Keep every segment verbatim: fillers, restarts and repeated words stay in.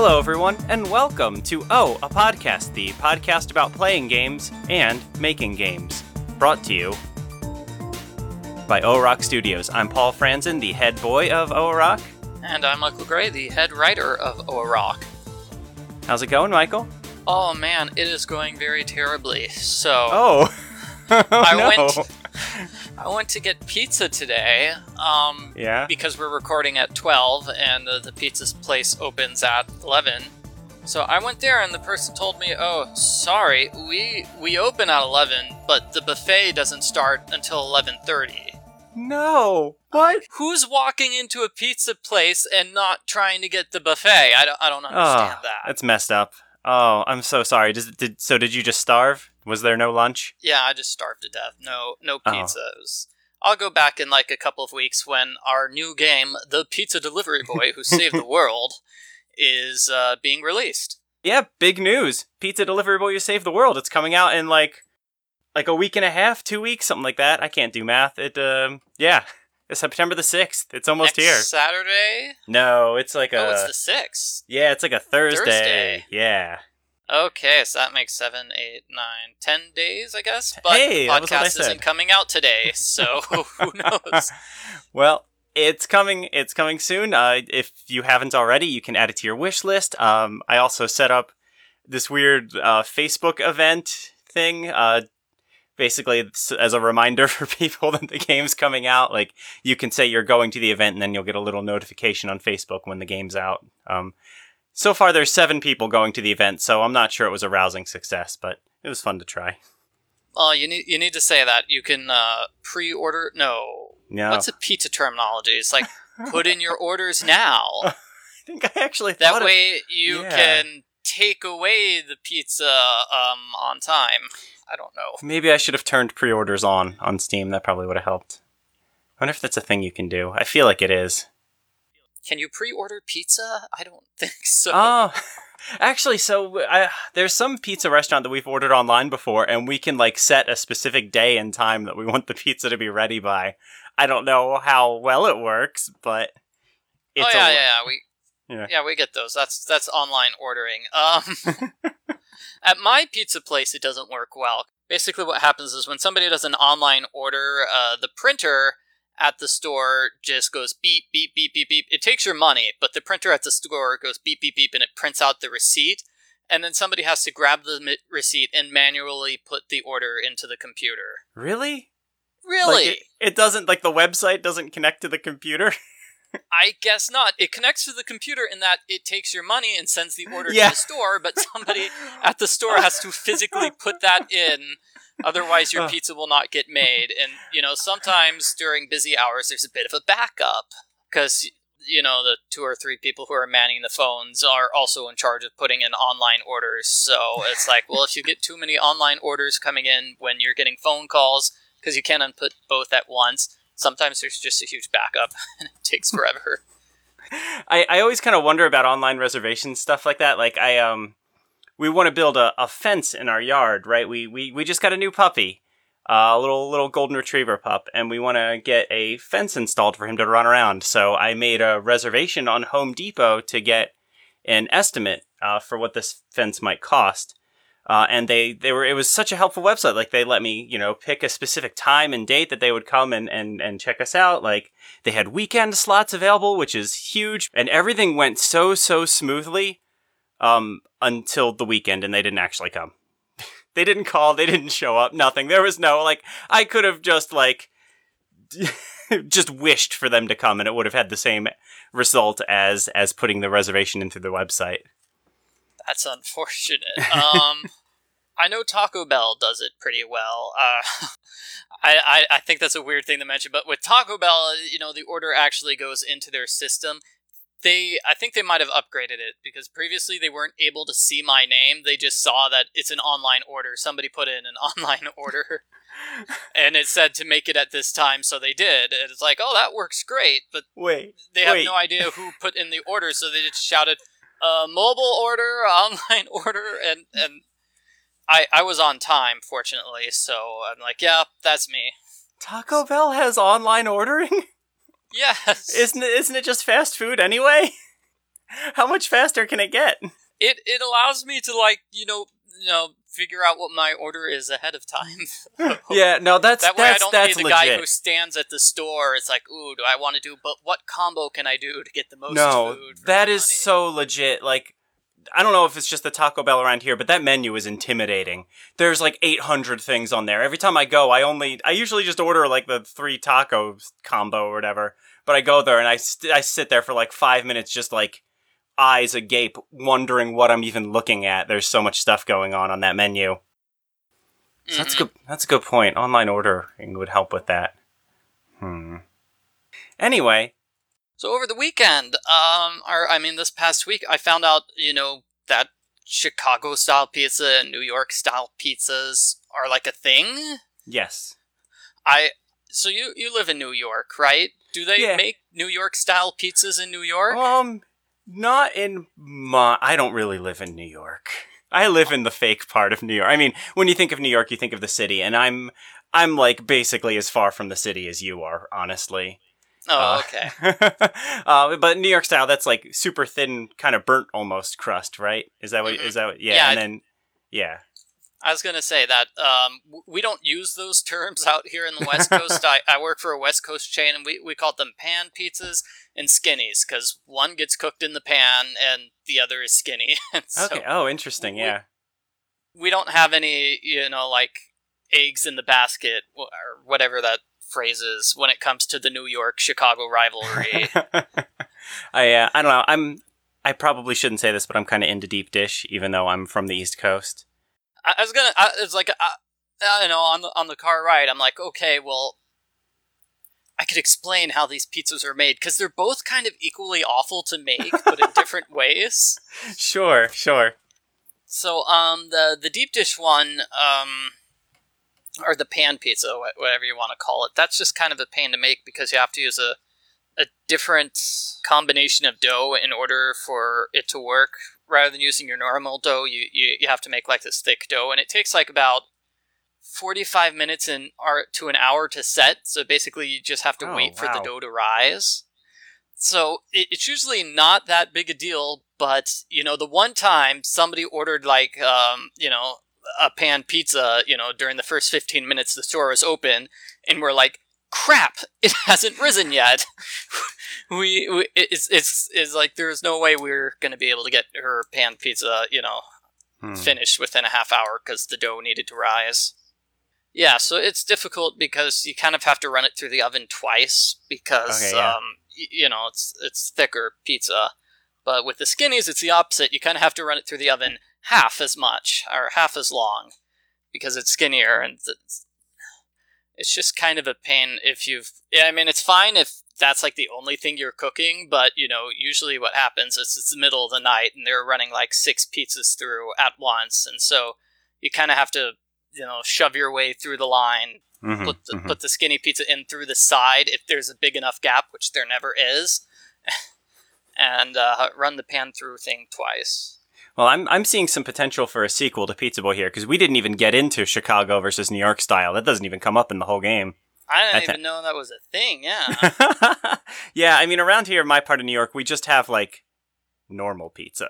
Hello, everyone, and welcome to Oh, a Podcast, the podcast about playing games and making games. Brought to you by O-Rock Studios. I'm Paul Franzen, the head boy of O-Rock. And I'm Michael Gray, the head writer of O-Rock. How's it going, Michael? Oh man, it is going very terribly. So Oh, oh I no. went I went to get pizza today. Um Yeah? because we're recording at twelve and uh, the pizza place opens at eleven. So I went there and the person told me, "Oh, sorry, we we open at eleven, but the buffet doesn't start until eleven thirty." No. What? Who's walking into a pizza place and not trying to get the buffet? I don't I don't understand Oh, that. that's messed up. Oh, I'm so sorry. Does, did, so did you just starve? Was there no lunch? Yeah, I just starved to death. No, no Oh. pizza. It was- I'll go back in like a couple of weeks when our new game, The Pizza Delivery Boy Who Saved the World, is uh, being released. Yeah, big news. Pizza Delivery Boy, You Saved the World. It's coming out in like like a week and a half, two weeks, something like that. I can't do math. It, um, yeah. It's September the sixth. It's almost Next here. Saturday? No, it's like a... Oh, it's the sixth. Yeah, it's like a Thursday. Thursday. Yeah. Okay, so that makes seven, eight, nine, ten days, I guess. But Hey, the that was what I podcast said. isn't coming out today, so who knows? Well, it's coming. It's coming soon. Uh, if you haven't already, you can add it to your wish list. Um, I also set up this weird uh, Facebook event thing. Uh, basically, it's as a reminder for people that the game's coming out. Like, you can say you're going to the event, and then you'll get a little notification on Facebook when the game's out. Um, so far, there's seven people going to the event, so I'm not sure it was a rousing success, but it was fun to try. Oh, you need you need to say that. You can uh, pre-order... No. No. What's a pizza terminology? It's like, put in your orders now. I think I actually That thought of- way you yeah. can take away the pizza um, on time. I don't know. Maybe I should have turned pre-orders on on Steam. That probably would have helped. I wonder if that's a thing you can do. I feel like it is. Can you pre-order pizza? I don't think so. Oh, actually, so I, there's some pizza restaurant that we've ordered online before, and we can like set a specific day and time that we want the pizza to be ready by. I don't know how well it works, but it's oh yeah, a, yeah, yeah. We Yeah. yeah. we get those. That's that's online ordering. Um, at my pizza place, it doesn't work well. Basically, what happens is when somebody does an online order, uh, the printer at the store just goes beep, beep, beep, beep, beep. It takes your money, but the printer at the store goes beep, beep, beep, and it prints out the receipt. And then somebody has to grab the mi- receipt and manually put the order into the computer. Really? Really? Like it, it doesn't, like the website doesn't connect to the computer? I guess not. It connects to the computer in that it takes your money and sends the order Yeah. to the store, but somebody at the store has to physically put that in. Otherwise, your Ugh. pizza will not get made. And, you know, sometimes during busy hours, there's a bit of a backup. Because, you know, the two or three people who are manning the phones are also in charge of putting in online orders. So it's like, well, if you get too many online orders coming in when you're getting phone calls, because you can't input both at once, sometimes there's just a huge backup, and it takes forever. I, I always kind of wonder about online reservations, stuff like that. Like, I, um, we want to build a, a fence in our yard, right? We, we, we just got a new puppy, uh, a little, little golden retriever pup, and we want to get a fence installed for him to run around. So I made a reservation on Home Depot to get an estimate, uh, for what this fence might cost. Uh, and they, they were, it was such a helpful website. Like, they let me, you know, pick a specific time and date that they would come and, and, and check us out. Like, they had weekend slots available, which is huge. And everything went so, so smoothly, um, until the weekend, and they didn't actually come. They didn't call, they didn't show up, nothing. There was no, like, I could have just, like, just wished for them to come, and it would have had the same result as, as putting the reservation into the website. That's unfortunate. Um, I know Taco Bell does it pretty well. Uh, I, I I think that's a weird thing to mention, but with Taco Bell, you know, the order actually goes into their system. They, I think they might have upgraded it, because previously they weren't able to see my name. They just saw that it's an online order. Somebody put in an online order, and it said to make it at this time, so they did. And it's like, oh, that works great, but Wait, they have wait. no idea who put in the order, so they just shouted, uh, mobile order, online order, and, and I, I was on time, fortunately, so I'm like, yeah, that's me. Taco Bell has online ordering? Yes. Isn't it, isn't it just fast food anyway? How much faster can it get? It it allows me to like you know you know figure out what my order is ahead of time. Yeah, no, that's that way that's I don't that's need the legit. guy who stands at the store. It's like, ooh, do I want to do? But what combo can I do to get the most No, food? for that my is money? so legit. Like, I don't know if it's just the Taco Bell around here, but that menu is intimidating. There's like eight hundred things on there. Every time I go, I only, I usually just order like the three tacos combo or whatever. But I go there and I, st- I sit there for like five minutes just like eyes agape, wondering what I'm even looking at. There's so much stuff going on on that menu. So Mm-hmm. that's a good, that's a good point. Online ordering would help with that. Hmm. Anyway. So over the weekend, um, or I mean, this past week, I found out, you know, that Chicago-style pizza and New York-style pizzas are like a thing. Yes. I so you you live in New York, right? Do they Yeah. make New York-style pizzas in New York? Um, not in my... I don't really live in New York. I live in the fake part of New York. I mean, when you think of New York, you think of the city, and I'm, I'm like basically as far from the city as you are, honestly. Oh, Uh, okay. uh, but New York style, that's like super thin, kind of burnt almost crust, right? Is that what? Mhm. Is that what, yeah? Yeah, and I- then, yeah. I was gonna say that um, w- we don't use those terms out here in the West Coast. I, I work for a West Coast chain, and we, we call them pan pizzas and skinnies because one gets cooked in the pan and the other is skinny. And so Okay. Oh, interesting. we- Yeah. we don't have any, you know, like eggs in the basket or whatever that phrase is when it comes to the New York Chicago rivalry. I uh, I don't know. I'm. I probably shouldn't say this, but I'm kind of into deep dish, even though I'm from the East Coast. I, I was gonna. I, it's like I, I know on the on the car ride. I'm like, okay, well, I could explain how these pizzas are made because they're both kind of equally awful to make, but in different ways. Sure. Sure. So, um, the the deep dish one, um, or the pan pizza, wh- whatever you want to call it, that's just kind of a pain to make because you have to use a a different combination of dough in order for it to work. Rather than using your normal dough, you, you, you have to make like this thick dough, and it takes like about forty-five minutes in, or to an hour to set, so basically you just have to Oh, wait for the wow. dough to rise. So it, it's usually not that big a deal, but, you know, the one time somebody ordered like, um, you know, a pan pizza, you know, during the first fifteen minutes the store was open, and we're like, crap, it hasn't risen yet. we, we it's, it's it's like there's no way we're going to be able to get her pan pizza, you know, Hmm. finished within a half hour because the dough needed to rise. Yeah, so it's difficult because you kind of have to run it through the oven twice because Okay, yeah. um, y- you know it's it's thicker pizza. But with the skinnies, it's the opposite. You kind of have to run it through the oven half as much or half as long because it's skinnier, and it's, it's just kind of a pain if you've. Yeah, I mean, it's fine if that's like the only thing you're cooking, but you know, usually what happens is it's the middle of the night and they're running like six pizzas through at once, and so you kind of have to, you know, shove your way through the line, Mhm, put the, mhm. put the skinny pizza in through the side if there's a big enough gap, which there never is, and uh, run the pan through thing twice. Well, I'm I'm seeing some potential for a sequel to Pizza Boy here because we didn't even get into Chicago versus New York style. That doesn't even come up in the whole game. I didn't I thi- even know that was a thing. Yeah. Yeah, I mean, around here, my part of New York, we just have like normal pizza.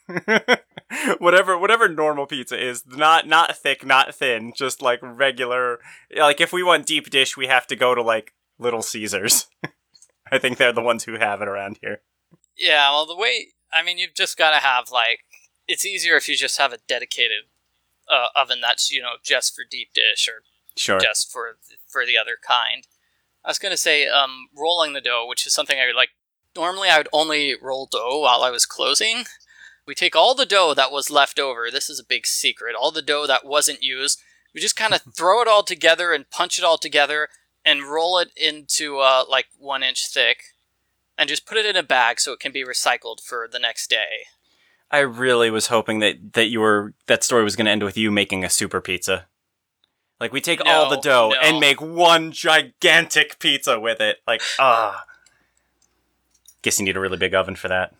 whatever, whatever normal pizza is, not not thick, not thin, just like regular. Like if we want deep dish, we have to go to like Little Caesars. I think they're the ones who have it around here. Yeah, well, the way, I mean, you've just got to have, like, it's easier if you just have a dedicated uh, oven that's, you know, just for deep dish or Sure. just for for the other kind. I was going to say, um, rolling the dough, which is something I would like. Normally, I would only roll dough while I was closing. We take all the dough that was left over. This is a big secret. All the dough that wasn't used, we just kind of throw it all together and punch it all together and roll it into, uh, like, one inch thick. And just put it in a bag so it can be recycled for the next day. I really was hoping that, that you were that story was going to end with you making a super pizza. Like we take all the No, dough no. and make one gigantic pizza with it. Like ah, guess you need a really big oven for that.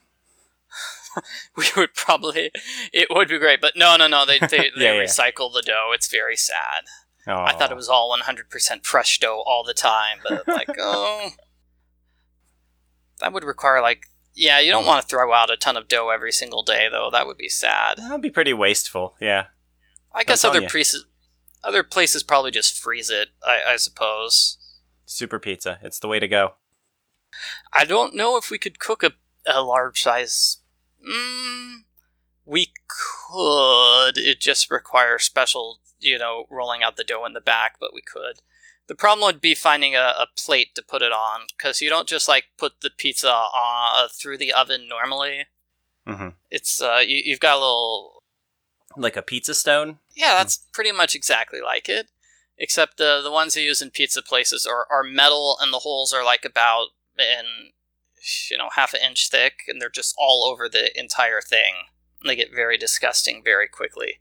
We would probably, it would be great, but no, no, no. They they, they Yeah, yeah. recycle the dough. It's very sad. Oh. I thought it was all one hundred percent fresh dough all the time, but like, oh, that would require like Yeah, you don't want to throw out a ton of dough every single day, though. That would be sad. That would be pretty wasteful, yeah. I guess I'm other telling you. places, other places probably just freeze it, I, I suppose. Super pizza. It's the way to go. I don't know if we could cook a, a large size... Mm, we could. It just requires special, you know, rolling out the dough in the back, but we could. The problem would be finding a, a plate to put it on, because you don't just, like, put the pizza uh, through the oven normally. Mm-hmm. It's, uh, you, you've got a little... Like a pizza stone? Yeah, that's pretty much exactly like it. Except the the ones they use in pizza places are, are metal, and the holes are, like, about, in, you know, half an inch thick, and they're just all over the entire thing. They get very disgusting very quickly.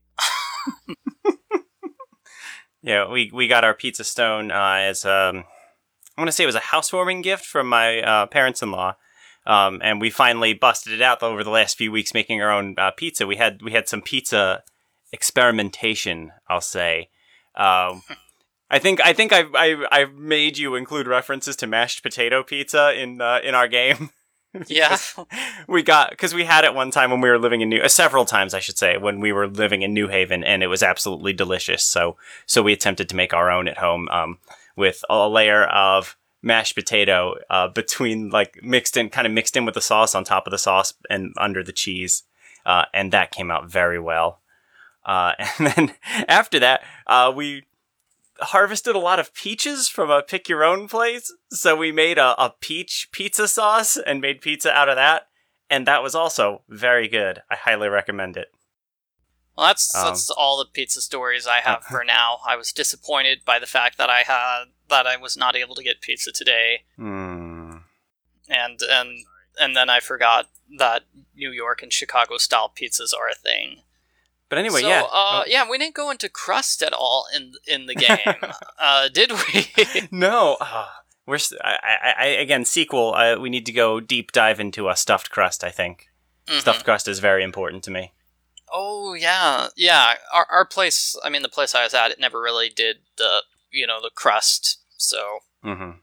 Yeah, we, we got our pizza stone uh, as, um, I want to say it was a housewarming gift from my uh, parents-in-law. Um, and we finally busted it out over the last few weeks making our own uh, pizza. We had we had some pizza experimentation, I'll say. Um, I think I think I've, I've, I've made you include references to mashed potato pizza in uh, in our game. Yeah. we got, because we had it one time when we were living in New, uh, several times I should say, when we were living in New Haven, and it was absolutely delicious. So, so we attempted to make our own at home, um, with a layer of mashed potato, uh, between, like, mixed in, kind of mixed in with the sauce on top of the sauce and under the cheese. Uh, and that came out very well. Uh, and then after that, uh, we harvested a lot of peaches from a pick your own place. So we made a, a peach pizza sauce and made pizza out of that. And that was also very good. I highly recommend it. Well, that's Um, that's all the pizza stories I have for now. I was disappointed by the fact that I had that I was not able to get pizza today, Hmm. and and and then I forgot that New York and Chicago style pizzas are a thing. But anyway, so, yeah. uh, Oh. yeah, we didn't go into crust at all in in the game, uh, did we? No. Uh, we're st- I, I, I, again, sequel, uh, we need to go deep dive into a stuffed crust, I think. Mhm. Stuffed crust is very important to me. Oh yeah, yeah. Our our place, I mean, the place I was at, it never really did the you know the crust. So Mm-hmm.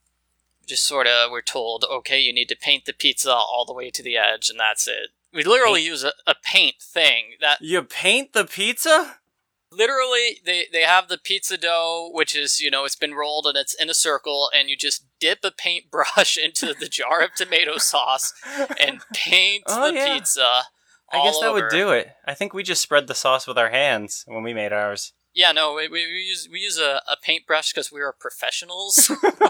just sort of we're told, okay, you need to paint the pizza all the way to the edge, and that's it. We literally use a, a paint thing that You paint the pizza? literally they they have the pizza dough, which is you know it's been rolled and it's in a circle, and you just dip a paintbrush into the jar of tomato sauce and paint Oh, the yeah. pizza. I guess all that over. would do it. I think we just spread the sauce with our hands when we made ours. Yeah, no, we, we, we use we use a, a paintbrush because we are professionals.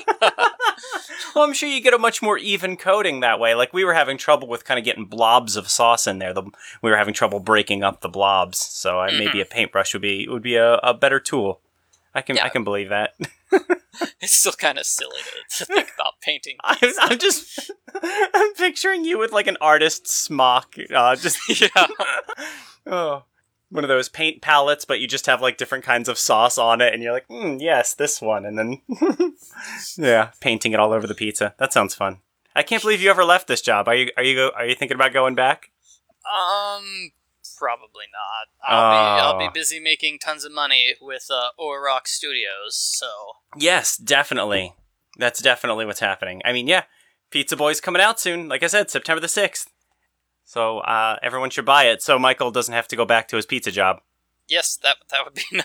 Well, I'm sure you get a much more even coating that way. Like, we were having trouble with kind of getting blobs of sauce in there. The, we were having trouble breaking up the blobs. So uh, Mhm. maybe a paintbrush would be would be a, a better tool. I can Yeah. I can believe that. It's still kind of silly to, to think about painting. I'm, I'm just I'm picturing you with like an artist's smock, uh, just Yeah. oh, one of those paint palettes, but you just have like different kinds of sauce on it, and you're like, mm, yes, this one, and then yeah, painting it all over the pizza. That sounds fun. I can't believe you ever left this job. Are you are you go, are you thinking about going back? Um, probably not. I'll be I'll Oh. be busy making tons of money with uh, Rock Studios. So Yes, definitely. That's definitely what's happening. I mean, yeah, Pizza Boy's coming out soon. Like I said, September the sixth. So uh, everyone should buy it so Michael doesn't have to go back to his pizza job. yes, that that would be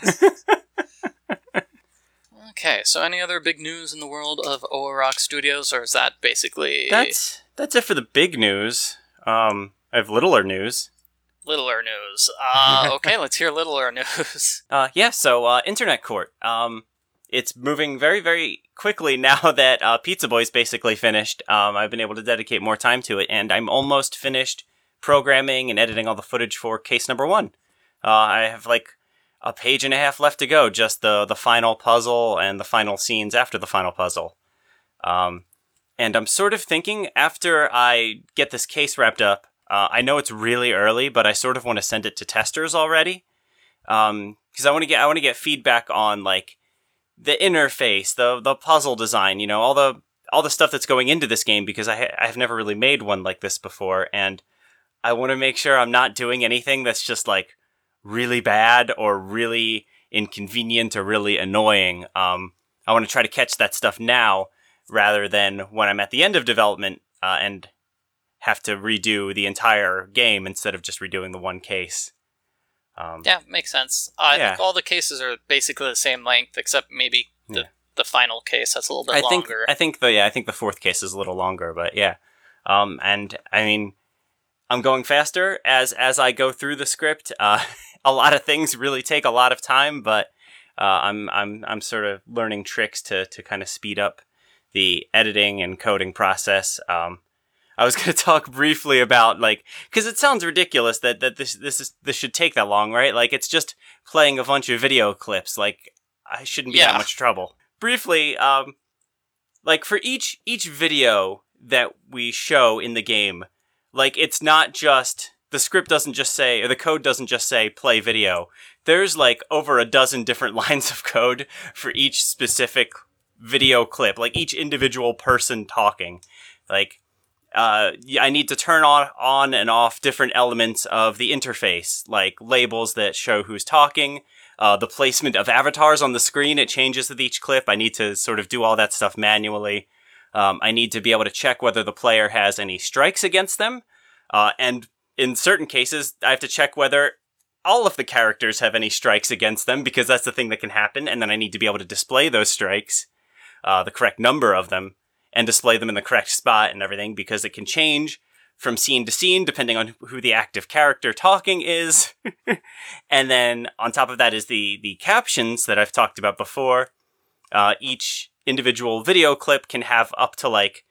nice. Okay, so any other big news in the world of Rock Studios, or is that basically That's that's it for the big news. Um, I have littler news. littler news? Uh, okay, let's hear littler news. Uh, yeah, so uh, Internet Court. Um, it's moving very, very quickly now that uh, Pizza Boy's basically finished. Um, I've been able to dedicate more time to it, and I'm almost finished programming and editing all the footage for case number one. Uh, I have like a page and a half left to go, just the the final puzzle and the final scenes after the final puzzle. Um, and I'm sort of thinking after I get this case wrapped up, uh, I know it's really early, but I sort of want to send it to testers already. Um, because I want to get I want to get feedback on like the interface, the the puzzle design, you know, all the all the stuff that's going into this game, because I ha- I've never really made one like this before, and I want to make sure I'm not doing anything that's just like really bad or really inconvenient or really annoying. Um, I want to try to catch that stuff now rather than when I'm at the end of development uh, and have to redo the entire game instead of just redoing the one case. Um, yeah, makes sense. Uh, I yeah. think all the cases are basically the same length, except maybe the, yeah. the final case that's a little bit I longer. think I think the yeah I think the fourth case is a little longer, but yeah. Um, and I mean, I'm going faster as as I go through the script. Uh, a lot of things really take a lot of time, but uh, I'm I'm I'm sort of learning tricks to to kind of speed up the editing and coding process. Um, I was going to talk briefly about, like, because it sounds ridiculous that, that this this is this should take that long, right? Like, it's just playing a bunch of video clips. Like, I shouldn't be Yeah. that much trouble. Briefly, um, like for each each video that we show in the game, like it's not just the script doesn't just say, or the code doesn't just say play video. There's like over a dozen different lines of code for each specific video clip, like each individual person talking. Like, uh, I need to turn on, on and off different elements of the interface, like labels that show who's talking, uh, the placement of avatars on the screen. It changes with each clip. I need to sort of do all that stuff manually. Um, I need to be able to check whether the player has any strikes against them. Uh, and in certain cases, I have to check whether all of the characters have any strikes against them, because that's the thing that can happen. And then I need to be able to display those strikes, uh, the correct number of them, and display them in the correct spot and everything, because it can change from scene to scene depending on who the active character talking is. And then on top of that is the, the captions that I've talked about before. Uh, each individual video clip can have up to, like,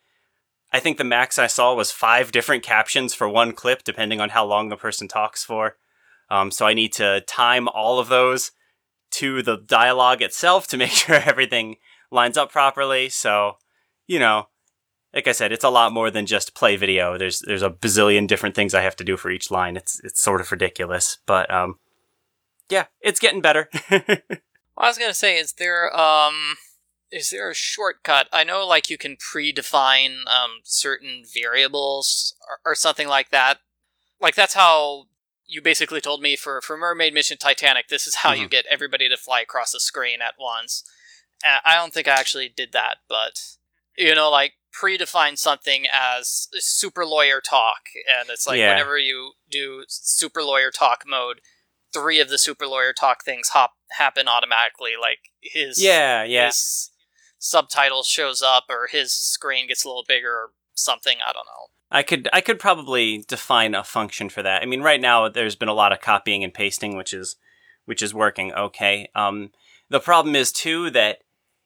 I think the max I saw was five different captions for one clip, depending on how long the person talks for. Um, so I need to time all of those to the dialogue itself to make sure everything lines up properly. So, you know, like I said, it's a lot more than just play video. There's there's a bazillion different things I have to do for each line. It's it's sort of ridiculous, but um, yeah, it's getting better. Well, I was gonna say, is there um, is there a shortcut? I know, like, you can predefine um certain variables or, or something like that. Like, that's how you basically told me for for Mermaid Mission Titanic. This is how mm-hmm. you get everybody to fly across the screen at once. Uh, I don't think I actually did that, but you know, like, predefine something as super lawyer talk, and it's like, yeah. whenever you do super lawyer talk mode, three of the super lawyer talk things hop happen automatically. Like his yeah yeah his subtitles shows up, or his screen gets a little bigger, or something. I don't know. I could I could probably define a function for that. I mean, right now there's been a lot of copying and pasting, which is which is working okay. Um, the problem is too that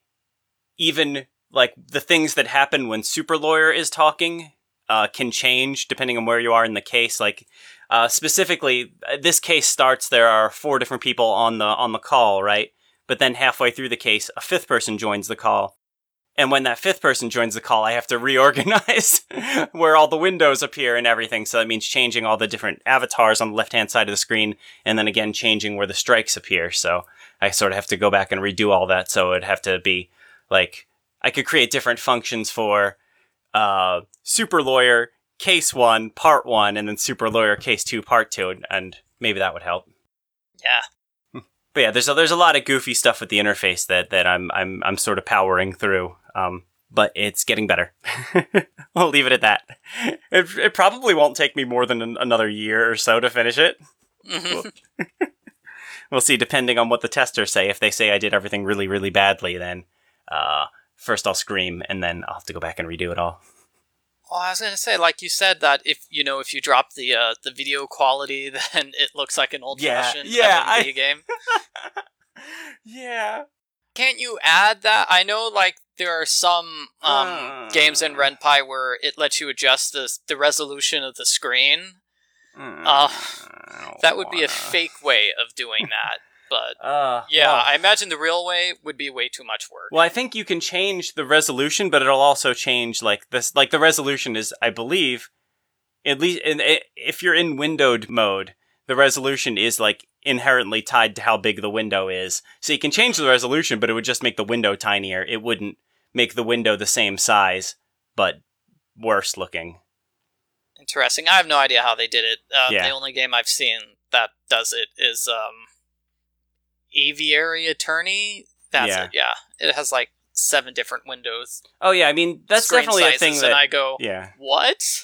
even like the things that happen when Super Lawyer is talking uh, can change depending on where you are in the case. Like uh, specifically, this case starts. There are four different people on the on the call, right? But then halfway through the case, a fifth person joins the call. And when that fifth person joins the call, I have to reorganize where all the windows appear and everything. So that means changing all the different avatars on the left-hand side of the screen, and then again changing where the strikes appear. So I sort of have to go back and redo all that. So it'd have to be like, I could create different functions for uh, Super Lawyer Case one, Part one, and then Super Lawyer Case two, Part two, and maybe that would help. Yeah. But yeah, there's a, there's a lot of goofy stuff with the interface that, that I'm I'm I'm sort of powering through. Um, but it's getting better. I'll leave it at that. It, it probably won't take me more than an, another year or so to finish it. Mm-hmm. We'll, we'll see, depending on what the testers say. If they say I did everything really, really badly, then uh, first I'll scream, and then I'll have to go back and redo it all. Well, I was gonna say, like you said, that if you know if you drop the uh, the video quality, then it looks like an old-fashioned yeah, yeah, video I... game. Yeah. Can't you add that? I know, like, there are some um, uh, games in Ren'Py where it lets you adjust the the resolution of the screen. Uh, that would be a fake way of doing that. But uh, yeah, well, I imagine the real way would be way too much work. Well, I think you can change the resolution, but it'll also change like this. Like the resolution is, I believe, at least in, if you're in windowed mode, the resolution is like inherently tied to how big the window is. So you can change the resolution, but it would just make the window tinier. It wouldn't make the window the same size, but worse looking. Interesting. I have no idea how they did it. Uh, yeah. The only game I've seen that does it is um, Aviary Attorney. That's yeah. it. Yeah, it has like seven different windows. Oh yeah, I mean that's definitely a thing that and I go, yeah. what?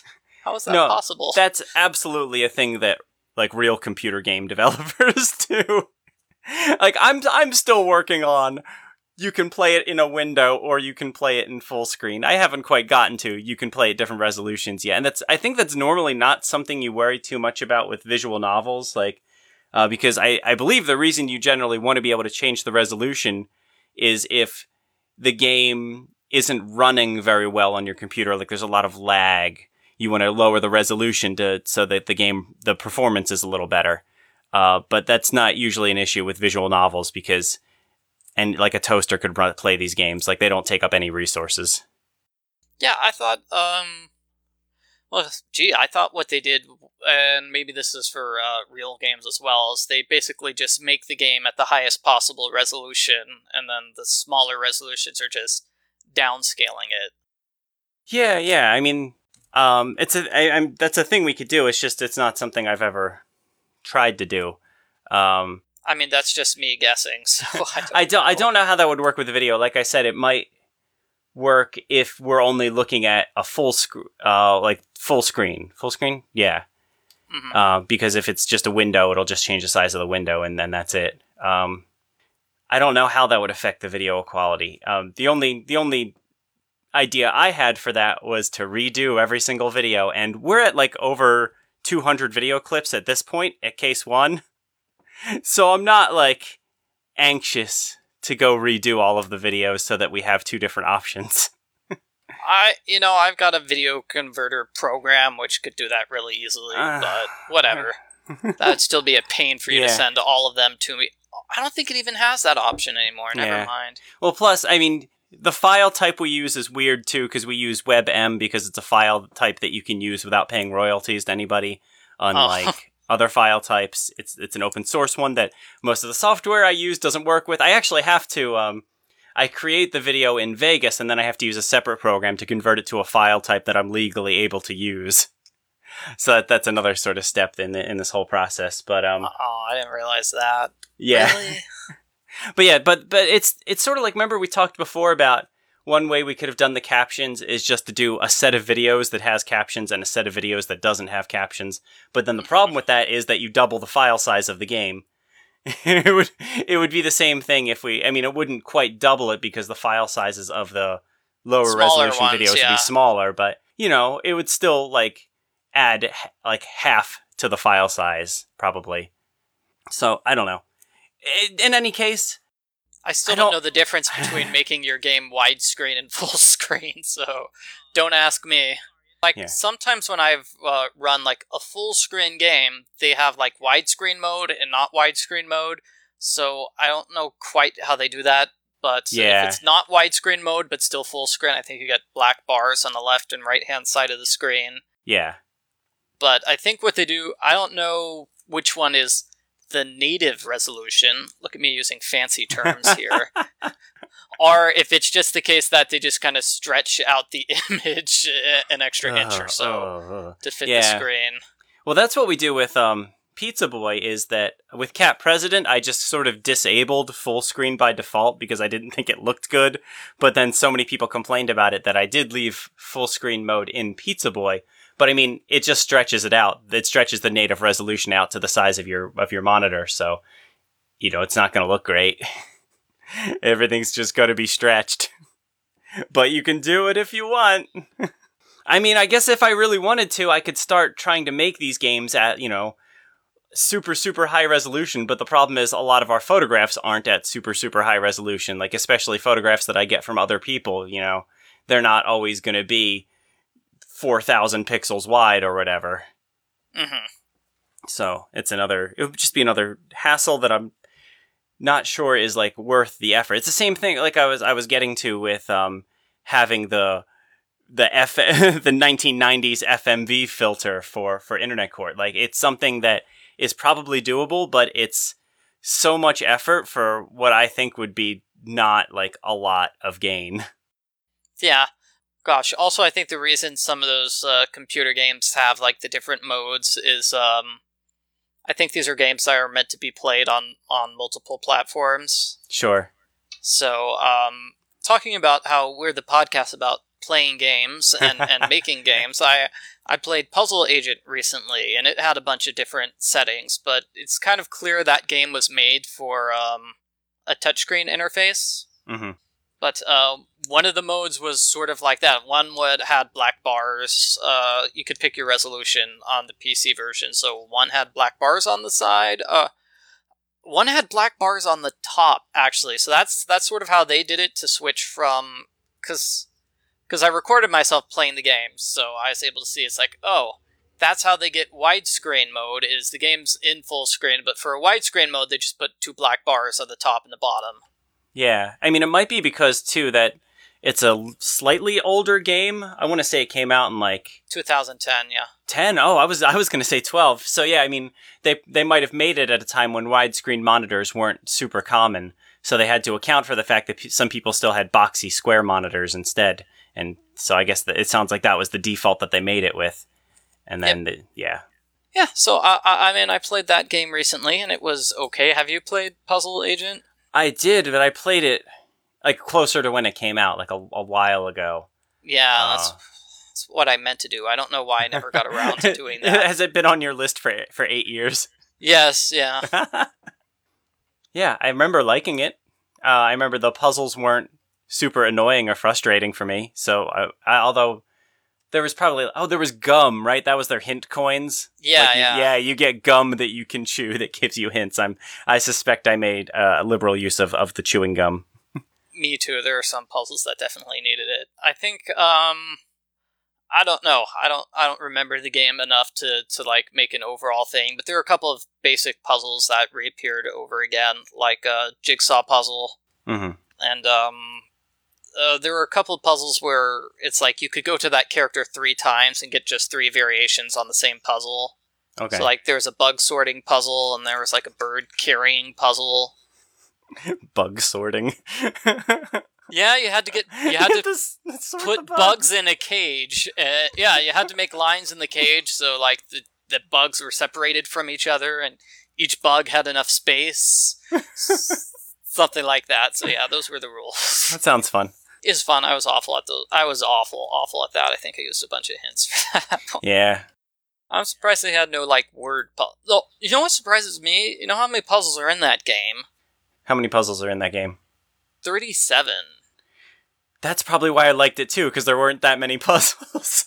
How is that no, possible? That's absolutely a thing that like real computer game developers do. Like I'm I'm still working on you can play it in a window or you can play it in full screen. I haven't quite gotten to you can play at different resolutions yet. And that's I think that's normally not something you worry too much about with visual novels, like uh, because I, I believe the reason you generally want to be able to change the resolution is if the game isn't running very well on your computer, like there's a lot of lag. You want to lower the resolution to so that the game the performance is a little better. Uh, but that's not usually an issue with visual novels because and like a toaster could run, play these games. Like they don't take up any resources. Yeah, I thought, um, well, gee, I thought what they did, and maybe this is for uh, real games as well, is they basically just make the game at the highest possible resolution, and then the smaller resolutions are just downscaling it. Yeah, yeah. I mean, um, it's a, I, I'm, that's a thing we could do. It's just, it's not something I've ever tried to do. Um, I mean, that's just me guessing. So I don't, I don't, know. I don't know how that would work with the video. Like I said, it might work if we're only looking at a full screen, uh, like full screen, full screen. Yeah. Mm-hmm. Uh, because if it's just a window, it'll just change the size of the window and then that's it. Um, I don't know how that would affect the video quality. Um, the only, the only idea I had for that was to redo every single video. And we're at like over two hundred video clips at this point at case one. So I'm not like anxious to go redo all of the videos so that we have two different options. I, you know, I've got a video converter program which could do that really easily, uh, but whatever. That'd still be a pain for you yeah. to send all of them to me. I don't think it even has that option anymore. Never yeah. mind. Well, plus, I mean, the file type we use is weird too because we use WebM because it's a file type that you can use without paying royalties to anybody, unlike oh. other file types. It's it's an open source one that most of the software I use doesn't work with. I actually have to, um, I create the video in Vegas and then I have to use a separate program to convert it to a file type that I'm legally able to use. So that, that's another sort of step in the, in this whole process. But um, oh, I didn't realize that. Yeah. Really? But yeah, but but it's it's sort of like, remember we talked before about one way we could have done the captions is just to do a set of videos that has captions and a set of videos that doesn't have captions. But then the problem with that is that you double the file size of the game. it would it would be the same thing if we, I mean, it wouldn't quite double it because the file sizes of the lower smaller resolution ones, videos yeah. would be smaller, but you know, it would still like add like half to the file size probably. So I don't know. In any case, I still I don't, don't know the difference between making your game widescreen and full screen, so don't ask me. Like, yeah. sometimes when I've uh, run, like, a full screen game, they have, like, widescreen mode and not widescreen mode, so I don't know quite how they do that, but yeah. if it's not widescreen mode but still full screen, I think you get black bars on the left and right-hand side of the screen. Yeah. But I think what they do, I don't know which one is the native resolution, look at me using fancy terms here, or if it's just the case that they just kind of stretch out the image an extra uh, inch or so uh, uh, to fit yeah. the screen. Well, that's what we do with um, Pizza Boy, is that with Cat President, I just sort of disabled full screen by default because I didn't think it looked good, but then so many people complained about it that I did leave full screen mode in Pizza Boy. But I mean, it just stretches it out. It stretches the native resolution out to the size of your of your monitor. So, you know, it's not going to look great. Everything's just going to be stretched. But you can do it if you want. I mean, I guess if I really wanted to, I could start trying to make these games at, you know, super, super high resolution. But the problem is a lot of our photographs aren't at super, super high resolution. Like, especially photographs that I get from other people, you know, they're not always going to be four thousand pixels wide or whatever. Mm-hmm. So it's another, it would just be another hassle that I'm not sure is like worth the effort. It's the same thing like I was, I was getting to with, um, having the, the F, the nineteen nineties F M V filter for, for Internet Court. Like it's something that is probably doable, but it's so much effort for what I think would be not like a lot of gain. Yeah. Gosh, also I think the reason some of those uh, computer games have like the different modes is um, I think these are games that are meant to be played on, on multiple platforms. Sure. So, um, talking about how we're the podcast about playing games and, and making games, I I played Puzzle Agent recently, and it had a bunch of different settings, but it's kind of clear that game was made for um, a touchscreen interface. Mm-hmm. But uh, one of the modes was sort of like that. One would had black bars. Uh, you could pick your resolution on the P C version. So one had black bars on the side. Uh, one had black bars on the top, actually. So that's that's sort of how they did it to switch from... Because because I recorded myself playing the game, so I was able to see it's like, oh, that's how they get widescreen mode, is the game's in full screen, but for a widescreen mode, they just put two black bars on the top and the bottom. Yeah, I mean, it might be because, too, that it's a slightly older game. I want to say it came out in, like... twenty ten, yeah. ten? Oh, I was I was going to say twelve. So, yeah, I mean, they they might have made it at a time when widescreen monitors weren't super common, so they had to account for the fact that p- some people still had boxy square monitors instead. And so I guess that it sounds like that was the default that they made it with. And then, yep. the, yeah. Yeah, so, I, I mean, I played that game recently, and it was okay. Have you played Puzzle Agent? I did, but I played it like closer to when it came out, like a, a while ago. Yeah, uh, that's, that's what I meant to do. I don't know why I never got around to doing that. Has it been on your list for for eight years? Yes, yeah. Yeah, I remember liking it. Uh, I remember the puzzles weren't super annoying or frustrating for me. So, I, I, although there was probably oh, there was gum, right? That was their hint coins. Yeah, like you, yeah, yeah. You get gum that you can chew that gives you hints. I'm, I suspect I made uh, a liberal use of, of the chewing gum. Me too. There are some puzzles that definitely needed it. I think. Um, I don't know. I don't. I don't remember the game enough to to like make an overall thing. But there are a couple of basic puzzles that reappeared over again, like a jigsaw puzzle, mm-hmm. and um. Uh, there were a couple of puzzles where it's like you could go to that character three times and get just three variations on the same puzzle. Okay. So, like, there was a bug sorting puzzle, and there was, like, a bird carrying puzzle. Bug sorting? Yeah, you had to get... You had to this, put bugs. bugs in a cage. Uh, yeah, you had to make lines in the cage so, like, the, the bugs were separated from each other, and each bug had enough space. Something like that. So, yeah, those were the rules. That sounds fun. It was fun. I was awful at those. I was awful, awful at that. I think I used a bunch of hints for that. Yeah. I'm surprised they had no, like, word puzzle. Oh, you know what surprises me? You know how many puzzles are in that game? How many puzzles are in that game? thirty-seven. That's probably why I liked it, too, because there weren't that many puzzles.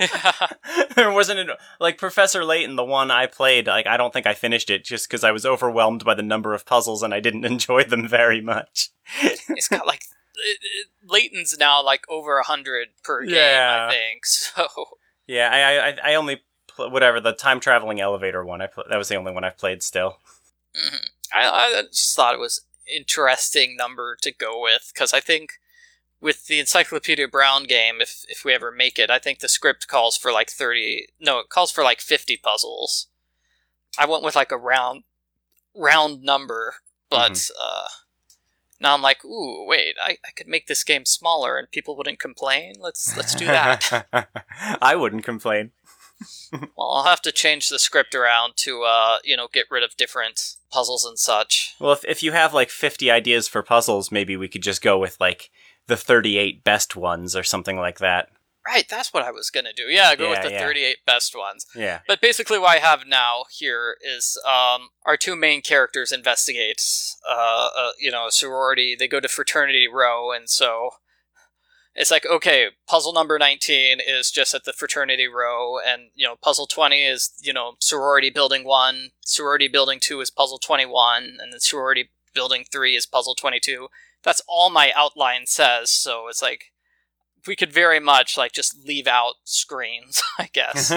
There wasn't, a, like, Professor Layton, the one I played, like, I don't think I finished it just because I was overwhelmed by the number of puzzles and I didn't enjoy them very much. It's got, like, it, it, Layton's now, like, over a hundred per game, yeah. I think, so... Yeah, I I, I only... Whatever, the time-traveling elevator one, I pl- that was the only one I've played still. Mm-hmm. I, I just thought it was an interesting number to go with, because I think with the Encyclopedia Brown game, if if we ever make it, I think the script calls for like thirty... No, it calls for like fifty puzzles. I went with like a round round number, but mm-hmm. uh, now I'm like, ooh, wait, I, I could make this game smaller and people wouldn't complain? Let's, let's do that. I wouldn't complain. Well, I'll have to change the script around to, uh, you know, get rid of different puzzles and such. Well, if if you have, like, fifty ideas for puzzles, maybe we could just go with, like, the thirty-eight best ones or something like that. Right, that's what I was gonna do. Yeah, go yeah, with the yeah. thirty-eight best ones. Yeah. But basically what I have now here is, um, our two main characters investigate, uh, uh, you know, a sorority. They go to Fraternity Row, and so... It's like, okay, puzzle number nineteen is just at the Fraternity Row, and, you know, puzzle twenty is, you know, sorority building one, sorority building two is puzzle twenty-one, and then sorority building three is puzzle twenty-two. That's all my outline says, so it's like, we could very much, like, just leave out screens, I guess,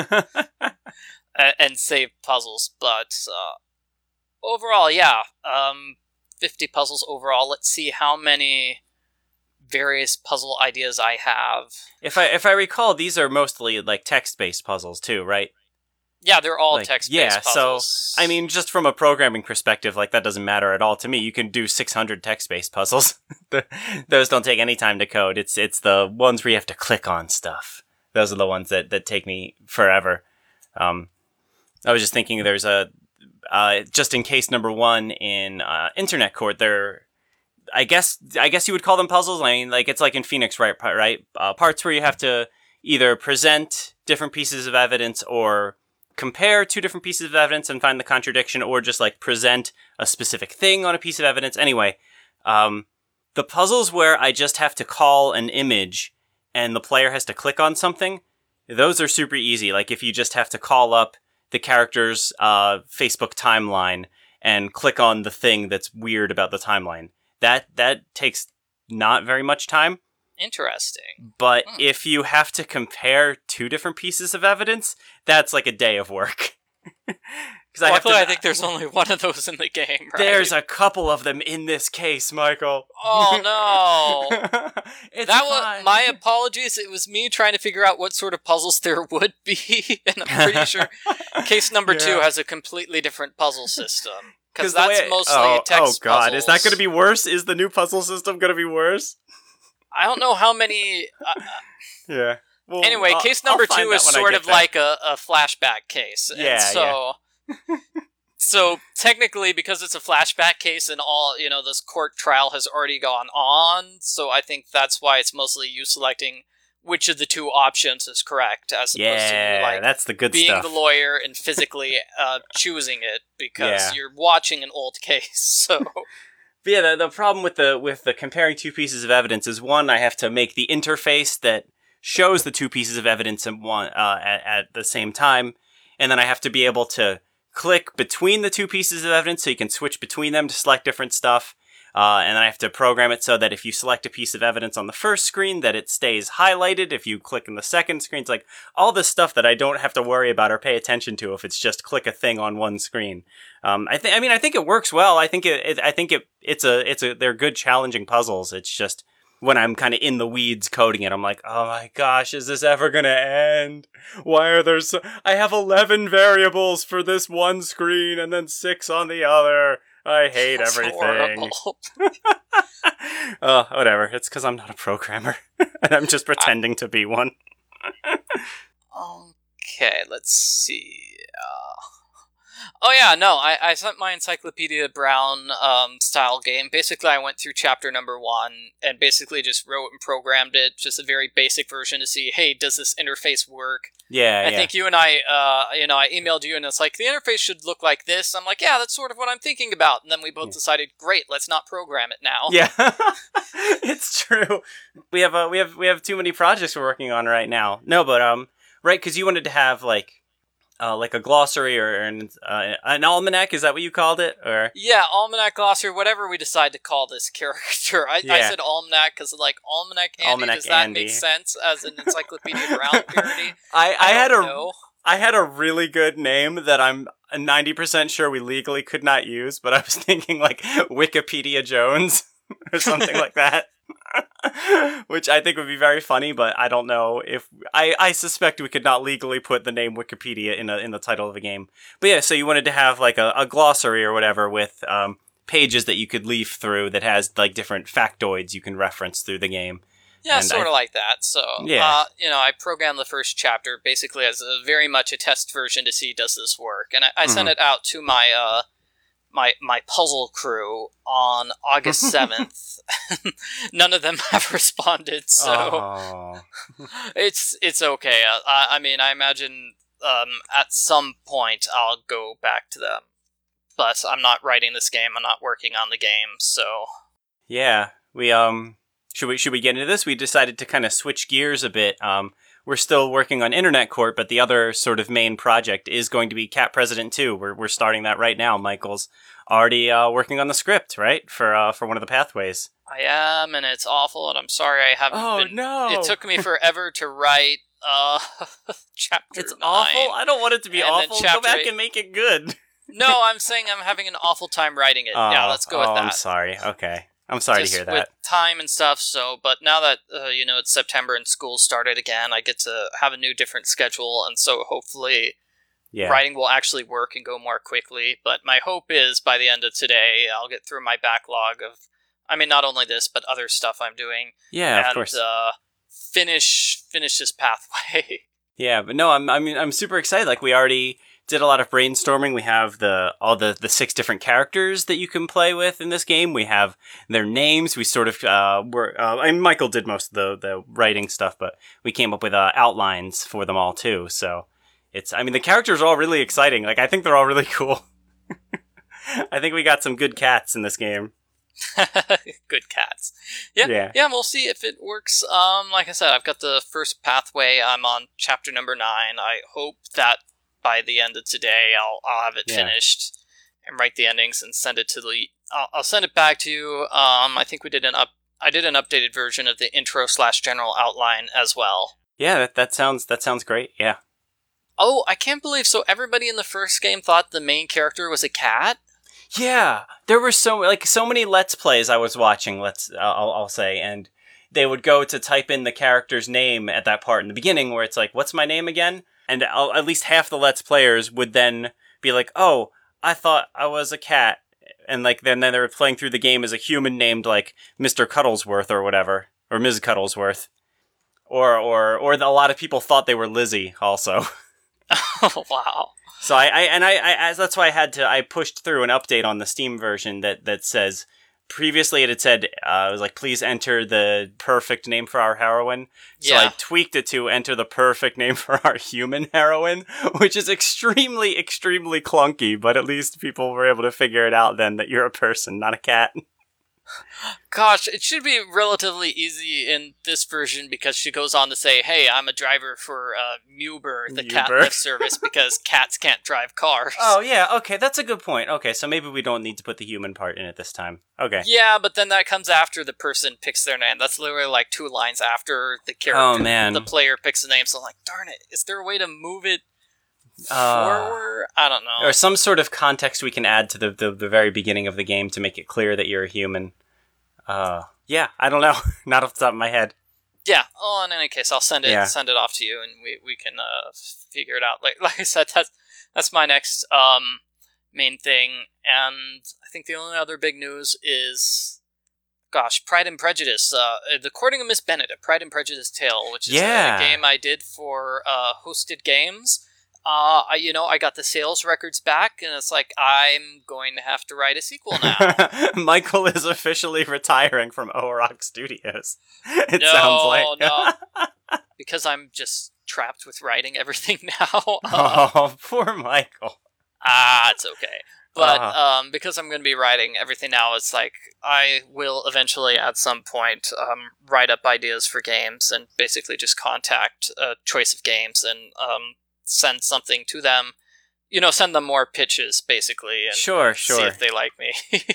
and, and save puzzles, but, uh, overall, yeah, um, fifty puzzles overall. Let's see how many... various puzzle ideas I have. If I if I recall, these are mostly like text-based puzzles too, right? Yeah, they're all like, text-based yeah, puzzles. So I mean, just from a programming perspective, like that doesn't matter at all to me. You can do six hundred text-based puzzles. Those don't take any time to code. It's it's the ones where you have to click on stuff. Those are the ones that, that take me forever. Um, I was just thinking, there's a uh, just in case number one in uh, Internet Court there. I guess I guess you would call them puzzles. I mean, like it's like in Phoenix, right? Right, uh, parts where you have to either present different pieces of evidence or compare two different pieces of evidence and find the contradiction, or just like present a specific thing on a piece of evidence. Anyway, um, the puzzles where I just have to call an image and the player has to click on something, those are super easy. Like if you just have to call up the character's uh, Facebook timeline and click on the thing that's weird about the timeline. That that takes not very much time. Interesting. But hmm. if you have to compare two different pieces of evidence, that's like a day of work. Because I, to, I think there's only one of those in the game, right? There's a couple of them in this case, Michael. Oh, no. It's that fine. was my apologies. It was me trying to figure out what sort of puzzles there would be. And I'm pretty sure case number yeah. two has a completely different puzzle system. Because that's way, mostly oh, text Oh, God. puzzles. Is that going to be worse? Is the new puzzle system going to be worse? I don't know how many... Uh, yeah. Well, anyway, I'll, case number two is sort of there. like a, a flashback case. Yeah, and so, yeah. So, technically, because it's a flashback case and all, you know, this court trial has already gone on, so I think that's why it's mostly you selecting which of the two options is correct, as opposed yeah, to, like, that's the good being stuff. the lawyer and physically uh, choosing it, because yeah. you're watching an old case, so... But yeah, the, the problem with the with the comparing two pieces of evidence is, one, I have to make the interface that shows the two pieces of evidence in one uh, at, at the same time, and then I have to be able to click between the two pieces of evidence so you can switch between them to select different stuff, uh, and then I have to program it so that if you select a piece of evidence on the first screen, that it stays highlighted. If you click in the second screen, it's like all this stuff that I don't have to worry about or pay attention to if it's just click a thing on one screen. Um, I think, I mean, I think it works well. I think it, it I think it, it's a, it's a, they're good, challenging puzzles. It's just when I'm kind of in the weeds coding it, I'm like, oh my gosh, is this ever gonna end? Why are there so, I have eleven variables for this one screen and then six on the other. I hate That's everything. Oh, whatever. It's because I'm not a programmer. And I'm just pretending I... to be one. Okay, let's see. Uh... Oh yeah, no, I, I sent my Encyclopedia Brown um, style game. Basically, I went through chapter number one and basically just wrote and programmed it, just a very basic version to see, hey, does this interface work? Yeah, I yeah. think you and I, uh, you know, I emailed you and it's like, the interface should look like this. I'm like, yeah, that's sort of what I'm thinking about. And then we both yeah. decided, great, let's not program it now. Yeah, it's true. We have uh, we have we have too many projects we're working on right now. No, but um, right, because you wanted to have like. Uh, like a glossary or an, uh, an almanac, is that what you called it? Or yeah, almanac, glossary, whatever we decide to call this character. I, yeah. I said almanac because, like, almanac Andy, almanac does that Andy. Make sense as an Encyclopedia Brown parody? I, I, I had a know. I had a really good name that I'm ninety percent sure we legally could not use, but I was thinking like Wikipedia Jones or something like that. Which I think would be very funny, but I don't know if I, I suspect we could not legally put the name Wikipedia in a, in the title of a game. But yeah, so you wanted to have like a, a glossary or whatever with um, pages that you could leaf through that has like different factoids you can reference through the game. Yeah, sort of like that. So, yeah. uh, you know, I programmed the first chapter basically as a very much a test version to see does this work, and I, I mm-hmm. sent it out to my. Uh, my my puzzle crew on August seventh. None of them have responded, so oh. it's it's okay. I, I mean, I imagine um, at some point I'll go back to them, but I'm not writing this game. I'm not working on the game, so yeah. We um should we should we get into this? We decided to kind of switch gears a bit. Um, we're still working on Internet Court, but the other sort of main project is going to be Cat President two. We're we're starting that right now. Michael's already uh, working on the script, right? For uh, for one of the pathways. I am, and it's awful, and I'm sorry I haven't oh, been... no! It took me forever to write uh, chapter It's nine. awful? I don't want it to be and awful. Go back eight... and make it good. No, I'm saying I'm having an awful time writing it. Oh, yeah, let's go oh, with that. I'm sorry. Okay. I'm sorry Just to hear that. With time and stuff, so, but now that, uh, you know, it's September and school started again, I get to have a new different schedule, and so hopefully yeah. writing will actually work and go more quickly, but my hope is by the end of today, I'll get through my backlog of, I mean, not only this, but other stuff I'm doing. Yeah, and, of course. uh, finish, finish this pathway. Yeah, but no, I'm, I mean, I'm super excited. Like, we already did a lot of brainstorming. We have the all the, the six different characters that you can play with in this game. We have their names. We sort of uh, were. Uh, I mean, Michael did most of the the writing stuff, but we came up with uh, outlines for them all too. So it's. I mean, the characters are all really exciting. Like I think they're all really cool. I think we got some good cats in this game. Good cats. Yeah, yeah, yeah. We'll see if it works. Um, like I said, I've got the first pathway. I'm on chapter number nine. I hope that by the end of today, I'll I'll have it Yeah. finished and write the endings and send it to the. I'll, I'll send it back to you. Um, I think we did an up. I did an updated version of the intro slash general outline as well. yeah. That that sounds that sounds great. Yeah. Oh, I can't believe so. Everybody in the first game thought the main character was a cat. Yeah, there were so like so many Let's Plays I was watching. Let's I'll, I'll say, and they would go to type in the character's name at that part in the beginning where it's like, "What's my name again?" And I'll, at least half the Let's Players would then be like, "Oh, I thought I was a cat," and like then then they were playing through the game as a human named like Mister Cuddlesworth or whatever, or Miz Cuddlesworth, or or or a lot of people thought they were Lizzie also. Oh, wow. So I, I and I, I as that's why I had to I pushed through an update on the Steam version that that says previously it had said uh, it was like please enter the perfect name for our heroine. So Yeah. I tweaked it to enter the perfect name for our human heroine, which is extremely extremely clunky, but at least people were able to figure it out then that you're a person, not a cat. Gosh, it should be relatively easy in this version because she goes on to say, "Hey, I'm a driver for uh, Muber, the cat Muber. lift service, because cats can't drive cars." Oh yeah, okay, that's a good point. Okay, so maybe we don't need to put the human part in it this time. Okay. Yeah, but then that comes after the person picks their name. That's literally like two lines after the character, Oh, man. the player picks the name. So I'm like, darn it, is there a way to move it Uh, forward? I don't know. Or some sort of context we can add to the, the, the very beginning of the game to make it clear that you're a human. Uh, yeah, I don't know. Not off the top of my head. Yeah. Oh, in any case, I'll send it Yeah. send it off to you, and we, we can uh, figure it out. Like like I said, that's that's my next um main thing, and I think the only other big news is, gosh, Pride and Prejudice. Uh, the Courting of Miss Bennet, a Pride and Prejudice tale, which is Yeah. a game I did for uh, Hosted Games. Uh, I, you know, I got the sales records back, and it's like, I'm going to have to write a sequel now. Michael is officially retiring from O-Rock Studios. It no, sounds like. no, because I'm just trapped with writing everything now. Uh, Oh, poor Michael. ah, it's okay. But Uh-huh. um, because I'm going to be writing everything now, it's like I will eventually, at some point, um, write up ideas for games and basically just contact a choice of games and um, send something to them. You know, send them more pitches, basically, and Sure, see sure. if they like me.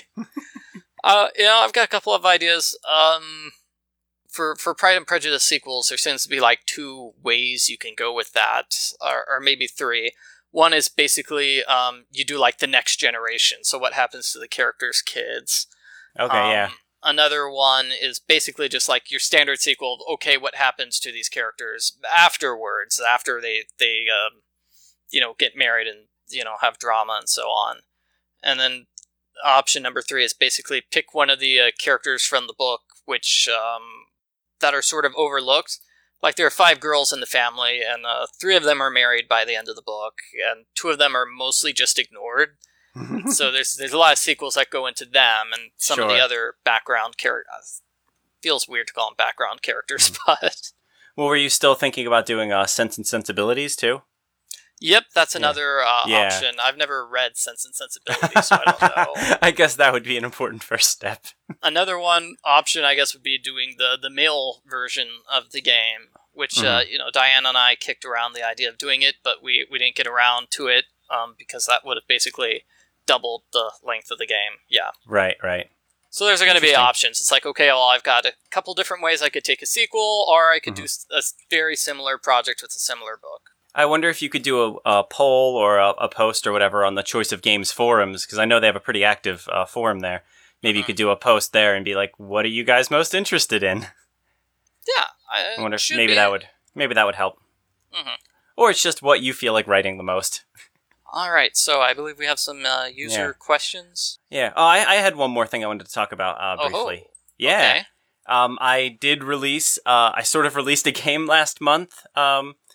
uh, you know, I've got a couple of ideas. Um, for for Pride and Prejudice sequels, there seems to be like two ways you can go with that, or, or maybe three. One is basically um, you do like the next generation, so what happens to the characters' kids. Okay, Um, yeah. Another one is basically just like your standard sequel of, okay, what happens to these characters afterwards, after they, they um, you know, get married and, you know, have drama and so on. And then option number three is basically pick one of the uh, characters from the book, which, um, that are sort of overlooked. Like, there are five girls in the family, and uh, three of them are married by the end of the book, and two of them are mostly just ignored. So there's there's a lot of sequels that go into them, and some of the Sure. other background characters. Feels weird to call them background characters, but Well, were you still thinking about doing uh, Sense and Sensibilities, too? yep, that's Yeah. another uh, Yeah. option. I've never read Sense and Sensibility, so I don't know. I guess that would be an important first step. Another one option, I guess, would be doing the the male version of the game, which uh, you know Diana and I kicked around the idea of doing it, but we we didn't get around to it um, because that would have basically doubled the length of the game. Yeah. Right, right. So there's going to be Interesting. options. It's like, okay, well, I've got a couple different ways I could take a sequel, or I could do s- a s- very similar project with a similar book. I wonder if you could do a, a poll or a, a post or whatever on the Choice of Games forums, because I know they have a pretty active uh, forum there. Maybe you Mhm. could do a post there and be like, what are you guys most interested in? Yeah. I, I wonder if should maybe be. that would maybe that would help. Mhm. Or it's just what you feel like writing the most. All right, so I believe we have some uh, user Yeah. questions. Yeah. Oh, I, I had one more thing I wanted to talk about uh, Oh, briefly. oh, Yeah. Okay. Um, I did release, uh, I sort of released a game last month, um,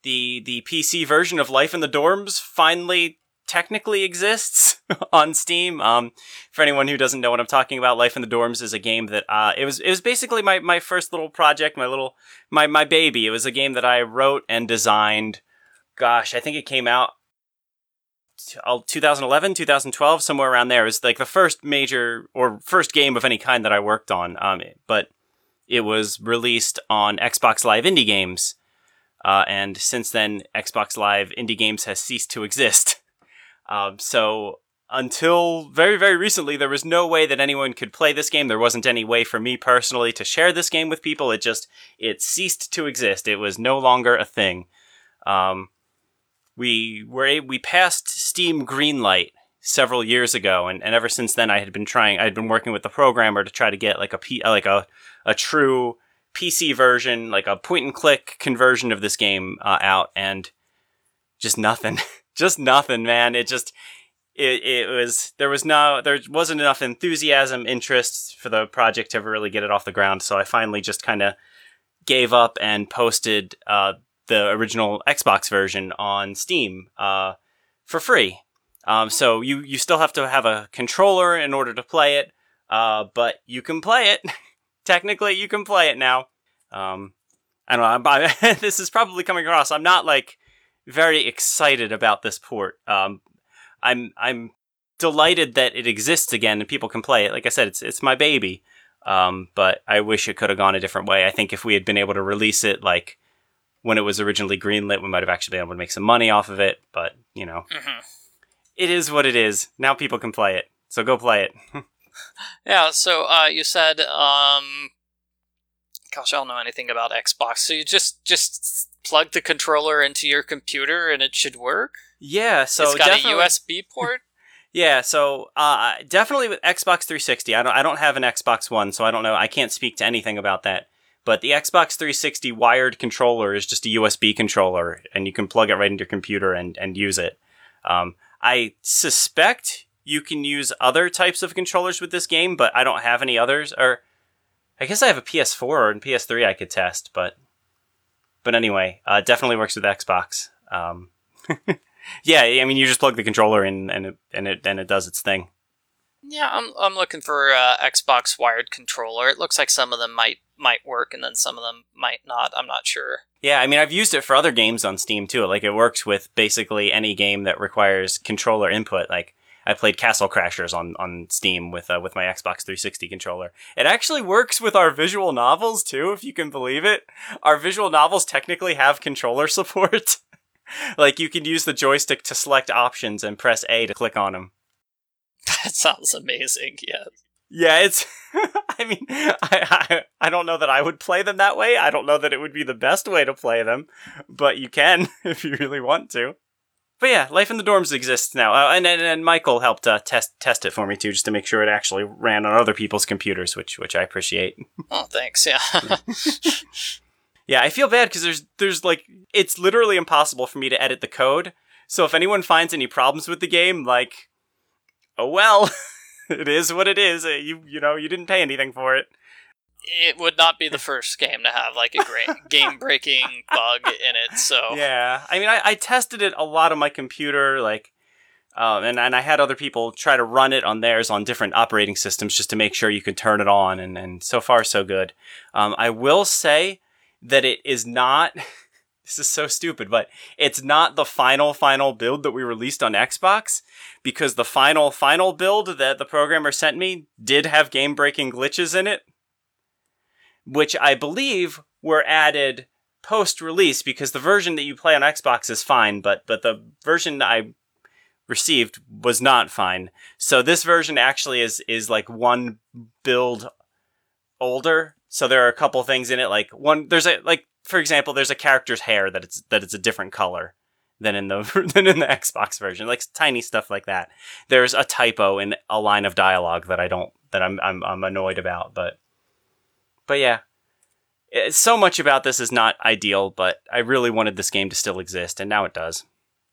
the the P C version of Life in the Dorms finally technically exists on Steam. Um, for anyone who doesn't know what I'm talking about, Life in the Dorms is a game that uh, it was it was basically my, my first little project, my little my my baby. It was a game that I wrote and designed. Gosh, I think it came out twenty eleven, twenty twelve, somewhere around there. It was like the first major or first game of any kind that I worked on. Um, but it was released on Xbox Live Indie Games, uh, and since then, Xbox Live Indie Games has ceased to exist. Um, so until very, very recently, there was no way that anyone could play this game. There wasn't any way for me personally to share this game with people. It just, it ceased to exist. It was no longer a thing. Um, we were, a- we passed Steam Greenlight several years ago. And, and ever since then, I had been trying, I had been working with the programmer to try to get like a, P, like a, a true P C version, like a point and click conversion of this game, uh, out, and just nothing. Just nothing, man. It just, it, it was, there was no, there wasn't enough enthusiasm, interest for the project to ever really get it off the ground. So I finally just kind of gave up and posted, uh, the original Xbox version on Steam, uh, for free. Um, so you, you still have to have a controller in order to play it. Uh, but you can play it. Technically, you can play it now. Um, I don't know. I'm, I, this is probably coming across. I'm not like, very excited about this port. Um, I'm I'm delighted that it exists again and people can play it. Like I said, it's it's my baby. Um, but I wish it could have gone a different way. I think if we had been able to release it like when it was originally greenlit, we might have actually been able to make some money off of it. But you know, mm-hmm. It is what it is. Now people can play it, so go play it. Yeah. So uh, you said, um, gosh, I don't know anything about Xbox. So you just just. plug the controller into your computer and it should work? Yeah, so it's got definitely... a U S B port? Yeah, so uh, definitely with Xbox three sixty. I don't I don't have an Xbox One, so I don't know. I can't speak to anything about that. But the Xbox three sixty wired controller is just a U S B controller, and you can plug it right into your computer and, and use it. Um, I suspect you can use other types of controllers with this game, but I don't have any others. Or I guess I have a P S four and P S three I could test, but... But anyway, uh, definitely works with Xbox. Um, yeah, I mean, you just plug the controller in, and it and it and it does its thing. Yeah, I'm I'm looking for uh, Xbox wired controller. It looks like some of them might might work, and then some of them might not. I'm not sure. Yeah, I mean, I've used it for other games on Steam too. Like, it works with basically any game that requires controller input. Like, I played Castle Crashers on, on Steam with uh, with my Xbox three sixty controller. It actually works with our visual novels, too, if you can believe it. Our visual novels technically have controller support. Like, you can use the joystick to select options and press A to click on them. That sounds amazing, yeah. Yeah, it's... I mean, I, I I don't know that I would play them that way. I don't know that it would be the best way to play them. But you can, if you really want to. But yeah, Life in the Dorms exists now, uh, and, and and Michael helped uh, test test it for me too, just to make sure it actually ran on other people's computers, which which I appreciate. Oh, thanks. Yeah. Yeah, I feel bad because there's there's like it's literally impossible for me to edit the code. So if anyone finds any problems with the game, like, oh well, it is what it is. You you know you didn't pay anything for it. It would not be the first game to have like a great game-breaking bug in it. So yeah, I mean, I, I tested it a lot on my computer, like, um, and and I had other people try to run it on theirs on different operating systems just to make sure you could turn it on, and and so far so good. Um, I will say that it is not. This is so stupid, but it's not the final final build that we released on Xbox, because the final final build that the programmer sent me did have game-breaking glitches in it, which I believe were added post-release, because the version that you play on Xbox is fine, but but the version I received was not fine. So this version actually is is like one build older. So there are a couple things in it, like one there's a like for example, there's a character's hair that it's that it's a different color than in the than in the Xbox version, like tiny stuff like that. There's a typo in a line of dialogue that I don't that I'm I'm I'm annoyed about, but But yeah, it, so much about this is not ideal, but I really wanted this game to still exist, and now it does.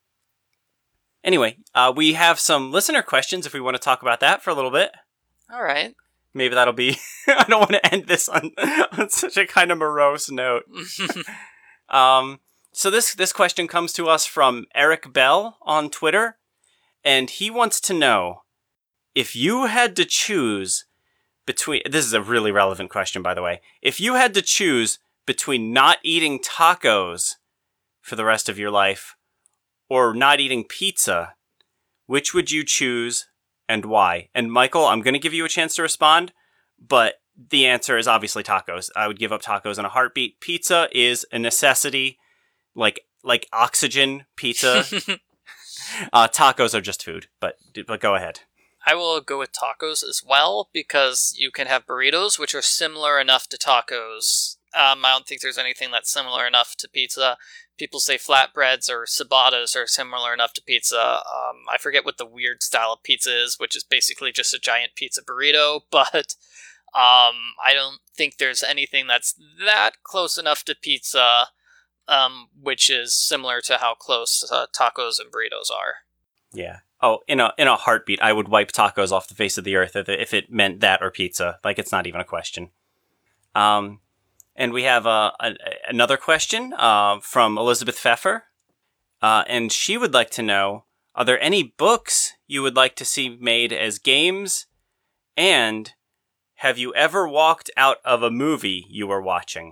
Anyway, uh, we have some listener questions if we want to talk about that for a little bit. All right. Maybe that'll be... I don't want to end this on, on such a kind of morose note. um, so this this question comes to us from Eric Bell on Twitter, and he wants to know if you had to choose between. This is a really relevant question, by the way. If you had to choose between not eating tacos for the rest of your life or not eating pizza, which would you choose and why? And Michael, I'm going to give you a chance to respond, but the answer is obviously tacos. I would give up tacos in a heartbeat. Pizza is a necessity, like like oxygen. Pizza. uh, tacos are just food, but but go ahead. I will go with tacos as well, because you can have burritos, which are similar enough to tacos. Um, I don't think there's anything that's similar enough to pizza. People say flatbreads or ciabattas are similar enough to pizza. Um, I forget what the weird style of pizza is, which is basically just a giant pizza burrito, but um, I don't think there's anything that's that close enough to pizza, um, which is similar to how close uh, tacos and burritos are. Yeah. Oh, in a in a heartbeat, I would wipe tacos off the face of the earth if it, if it meant that or pizza. Like, it's not even a question. Um, and we have uh, a, another question uh, from Elizabeth Pfeffer. Uh, and she would like to know, are there any books you would like to see made as games? And have you ever walked out of a movie you were watching?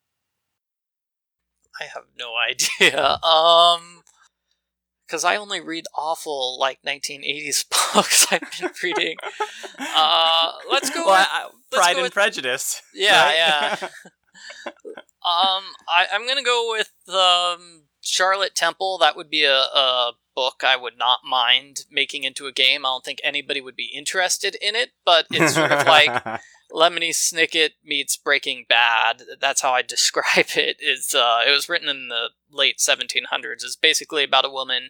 I have no idea. Um... Because I only read awful, like, nineteen eighties books I've been reading. Uh, let's go well, with... I, let's Pride go and with, Prejudice. Yeah, right? yeah. um, I, I'm going to go with um, Charlotte Temple. That would be a, a book I would not mind making into a game. I don't think anybody would be interested in it, but it's sort of like Lemony Snicket meets Breaking Bad. That's how I describe it. It's, uh, it was written in the late seventeen hundreds. It's basically about a woman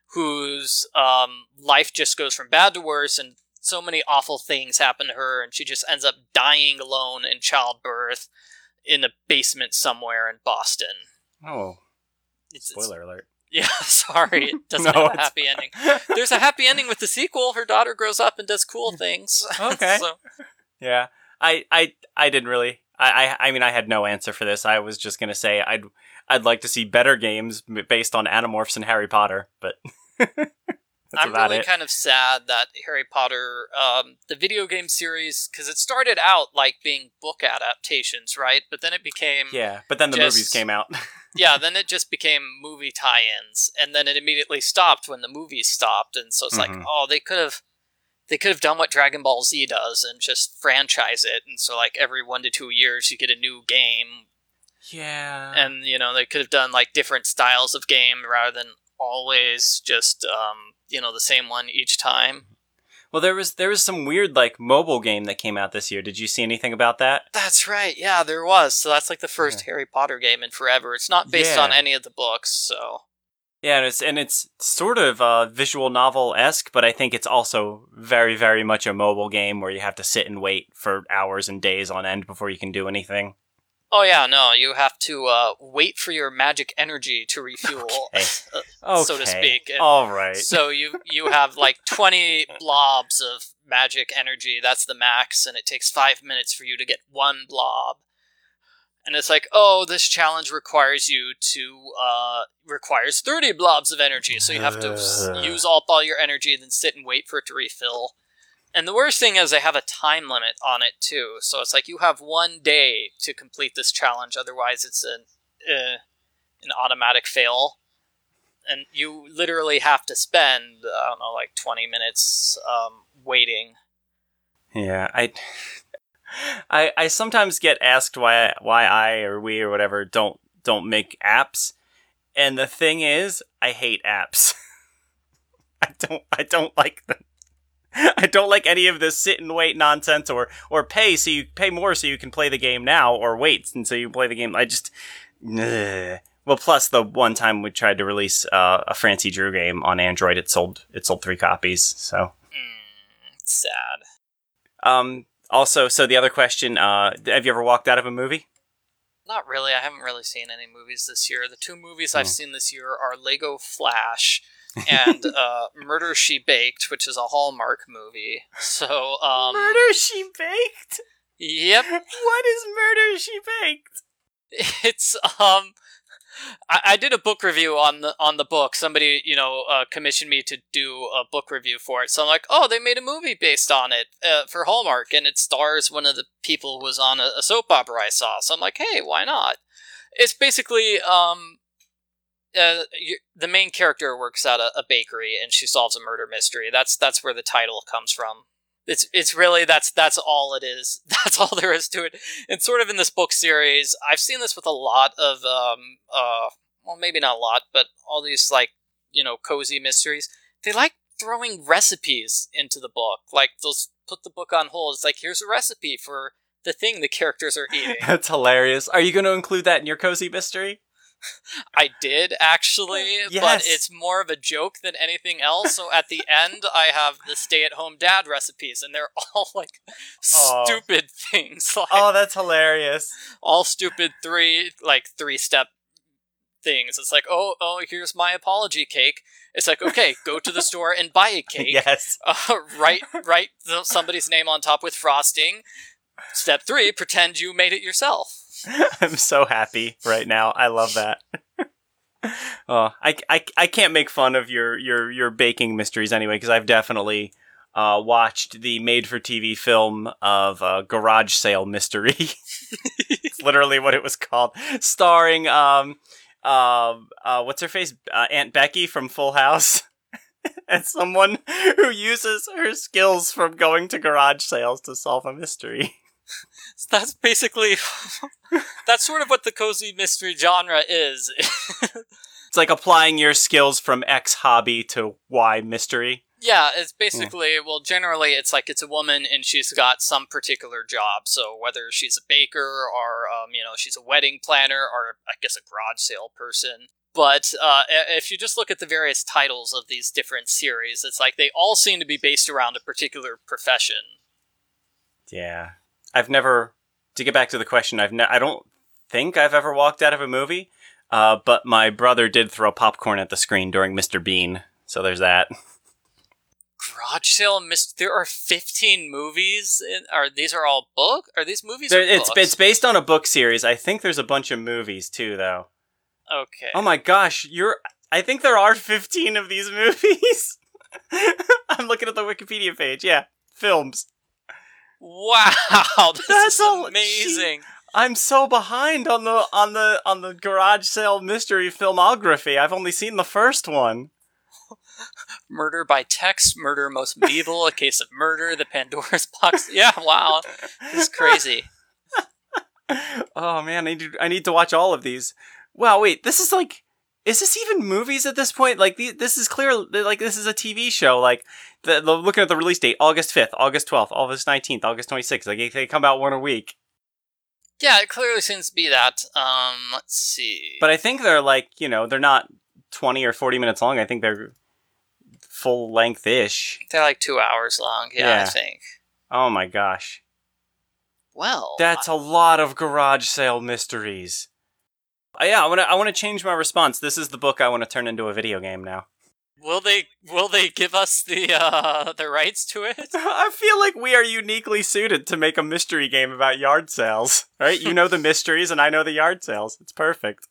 whose um, life just goes from bad to worse, and so many awful things happen to her, and she just ends up dying alone in childbirth in a basement somewhere in Boston. Oh, it's, spoiler it's, alert. Yeah, sorry, it doesn't no, have a happy ending. There's a happy ending with the sequel. Her daughter grows up and does cool things. Okay. so. Yeah, I, I, I didn't really. I, I, I mean, I had no answer for this. I was just gonna say I'd, I'd like to see better games based on Animorphs and Harry Potter, but that's I'm about really it. kind of sad that Harry Potter, um, the video game series, because it started out like being book adaptations, right? But then it became Yeah, but then the just, movies came out. yeah, then it just became movie tie-ins, and then it immediately stopped when the movies stopped, and so it's Mm-hmm. like, oh, they could have. They could have done what Dragon Ball Z does and just franchise it, and so like every one to two years you get a new game. Yeah. And, you know, they could have done like different styles of game rather than always just, um, you know, the same one each time. Well, there was there was some weird like mobile game that came out this year. Did you see anything about that? That's right. Yeah, there was. So that's like the first yeah. Harry Potter game in forever. It's not based yeah. on any of the books, so. Yeah, and it's and it's sort of uh, visual novel-esque, but I think it's also very, very much a mobile game where you have to sit and wait for hours and days on end before you can do anything. Oh yeah, no, you have to uh, wait for your magic energy to refuel, okay. uh, okay. so to speak. And all right. So you you have like twenty blobs of magic energy. That's the max, and it takes five minutes for you to get one blob. And it's like, oh, this challenge requires you to, uh, requires thirty blobs of energy, so you have to uh. use all, all your energy, then sit and wait for it to refill. And the worst thing is they have a time limit on it, too. So it's like, you have one day to complete this challenge, otherwise it's an, uh, an automatic fail. And you literally have to spend, I don't know, like twenty minutes, um, waiting. Yeah, I... I, I sometimes get asked why why I or we or whatever don't don't make apps, and the thing is, I hate apps. I don't I don't like them. I don't like any of this sit and wait nonsense, or or pay so you pay more so you can play the game now, or wait until you play the game. I just ugh. Well, plus the one time we tried to release uh, a Francie Drew game on Android, it sold it sold three copies. So mm, sad. Um. Also, so the other question, uh, have you ever walked out of a movie? Not really. I haven't really seen any movies this year. The two movies mm. I've seen this year are Lego Flash and uh, Murder, She Baked, which is a Hallmark movie. So, um... Murder, She Baked? Yep. What is Murder, She Baked? It's, um... I, I did a book review on the on the book. Somebody, you know, uh, commissioned me to do a book review for it. So I'm like, oh, they made a movie based on it uh, for Hallmark, and it stars one of the people who was on a, a soap opera I saw. So I'm like, hey, why not? It's basically um, uh, you, the main character works at a, a bakery, and she solves a murder mystery. That's that's where the title comes from. It's it's really that's that's all it is. That's all there is to it. And sort of in this book series, I've seen this with a lot of um uh well maybe not a lot, but all these like, you know, cozy mysteries. They like throwing recipes into the book. Like they'll put the book on hold. It's like, here's a recipe for the thing the characters are eating. That's hilarious. Are you going to include that in your cozy mystery? I did, actually, yes. But it's more of a joke than anything else. So at the end, I have the stay-at-home dad recipes, and they're all, like, oh. stupid things. Like, oh, that's hilarious. All stupid three, like, three-step things. It's like, oh, oh, here's my apology cake. It's like, okay, go to the store and buy a cake. Yes. Uh, write, write somebody's name on top with frosting. Step three, pretend you made it yourself. I'm so happy right now. I love that. oh, I, I, I can't make fun of your, your, your baking mysteries anyway, because I've definitely uh, watched the made-for-T V film of uh, Garage Sale Mystery. It's literally what it was called. Starring, um, uh, uh, what's her face? Uh, Aunt Becky from Full House. And someone who uses her skills from going to garage sales to solve a mystery. So that's basically, that's sort of what the cozy mystery genre is. It's like applying your skills from X hobby to Y mystery. Yeah, it's basically, yeah. well, generally it's like it's a woman and she's got some particular job. So whether she's a baker or, um, you know, she's a wedding planner or I guess a garage sale person. But uh, if you just look at the various titles of these different series, it's like they all seem to be based around a particular profession. Yeah. I've never, to get back to the question, I've ne- I don't think I've ever walked out of a movie, uh, but my brother did throw popcorn at the screen during Mister Bean, so there's that. Garage Sale, Mister There are fifteen movies. In, are these are all book? Are these movies? There, or it's books? It's based on a book series. I think there's a bunch of movies too, though. Okay. Oh my gosh, you're. I think there are fifteen of these movies. I'm looking at the Wikipedia page. Yeah, films. Wow, this That's is amazing. Gee, I'm so behind on the on the on the Garage Sale mystery filmography. I've only seen the first one. Murder by Text, Murder Most Evil, A Case of Murder, The Pandora's Box. Yeah, wow. This is crazy. Oh man, I need I need to watch all of these. Wow, wait, this is like is this even movies at this point? Like, the, this is clear, like, this is a T V show. Like, the, the, looking at the release date, August fifth, August twelfth, August nineteenth, August twenty-sixth. Like, they come out one a week. Yeah, it clearly seems to be that. Um, let's see. But I think they're, like, you know, they're not twenty or forty minutes long. I think they're full-length-ish. They're, like, two hours long, yeah, yeah. I think. Oh, my gosh. Well. That's I- a lot of Garage Sale mysteries. Uh, yeah, I want to. I want to change my response. This is the book I want to turn into a video game now. Will they? Will they give us the uh, the rights to it? I feel like we are uniquely suited to make a mystery game about yard sales. Right? You know the mysteries, and I know the yard sales. It's perfect.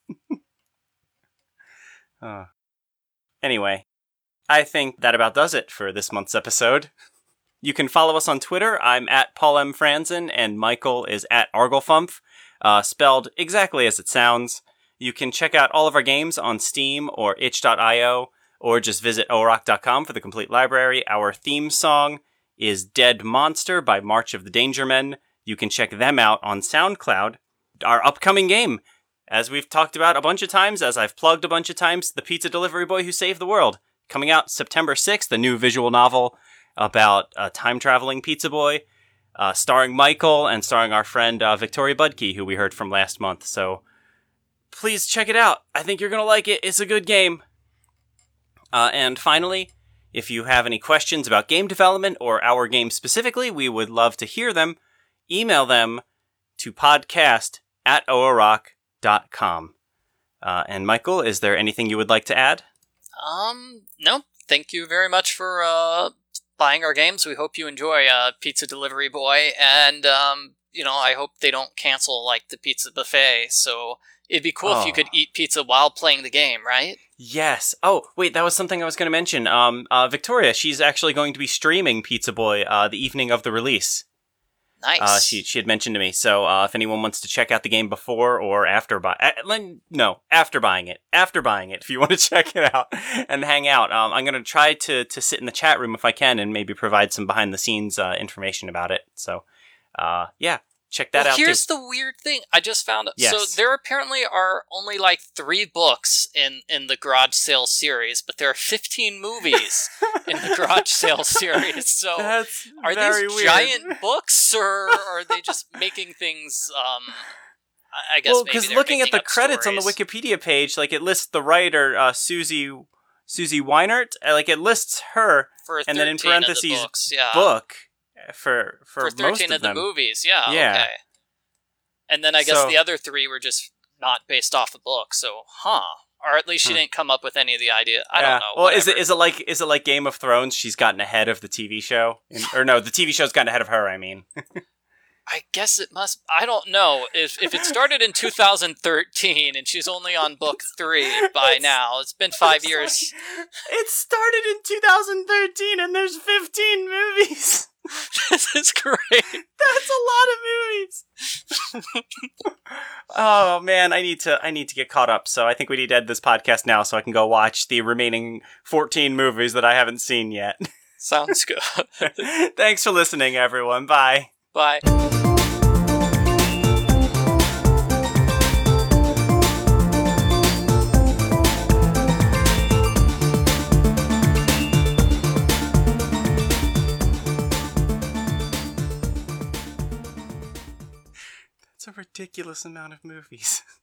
uh. Anyway, I think that about does it for this month's episode. You can follow us on Twitter. I'm at Paul M. Franzen, and Michael is at Arglefumph, uh, spelled exactly as it sounds. You can check out all of our games on Steam or itch dot io, or just visit o rock dot com for the complete library. Our theme song is Dead Monster by March of the Danger Men. You can check them out on SoundCloud. Our upcoming game, as we've talked about a bunch of times, as I've plugged a bunch of times, The Pizza Delivery Boy Who Saved the World, coming out September sixth, the new visual novel about a time-traveling pizza boy, uh, starring Michael and starring our friend uh, Victoria Budke, who we heard from last month. So please check it out. I think you're going to like it. It's a good game. Uh, and finally, if you have any questions about game development or our game specifically, we would love to hear them. Email them to podcast at o rock dot com. Uh, and Michael, is there anything you would like to add? Um, no. Thank you very much for uh, buying our games. We hope you enjoy uh, Pizza Delivery Boy. And, um, you know, I hope they don't cancel, like, the pizza buffet. So It'd be cool Oh. if you could eat pizza while playing the game, right? Yes. Oh, wait, that was something I was going to mention. Um, uh, Victoria, she's actually going to be streaming Pizza Boy uh, the evening of the release. Nice. Uh, she she had mentioned to me. So uh, if anyone wants to check out the game before or after buy, uh, no, after buying it, after buying it, if you want to check it out and hang out, um, I'm gonna try to to sit in the chat room if I can and maybe provide some behind the scenes uh, information about it. So, uh, yeah, check that well, out. Here's too. the weird thing. I just found out. Yes. So there apparently are only like three books in, in the Garage Sale series, but there are fifteen movies in the Garage Sale series. So That's are very these weird. giant books, or are they just making things? Um, I I guess. Well, maybe because they're looking at making the up credits on the stories. Wikipedia page, like it lists the writer uh, Susie Susie Weinert, uh, like it lists her for and then in thirteen of the parentheses, books, yeah. book for for, for most thirteen of, of the them. movies, yeah, Yeah. okay. And then I guess So- the other three were just not based off the book. So, huh? Or at least she Hmm. didn't come up with any of the idea. I Yeah. don't know. Well, is it whatever. is it like is it like Game of Thrones? She's gotten ahead of the T V show, In- or no, the T V show's gotten ahead of her. I mean, I guess it must. I don't know if if it started in two thousand thirteen and she's only on book three by It's- now. It's been five It's years. like- it started in two thousand thirteen, and there's fifteen movies. This is great. That's a lot of movies. Oh man, I need to I need to get caught up. So I think we need to end this podcast now, so I can go watch the remaining fourteen movies that I haven't seen yet. Sounds good. Thanks for listening, everyone. Bye. Bye. That's a ridiculous amount of movies.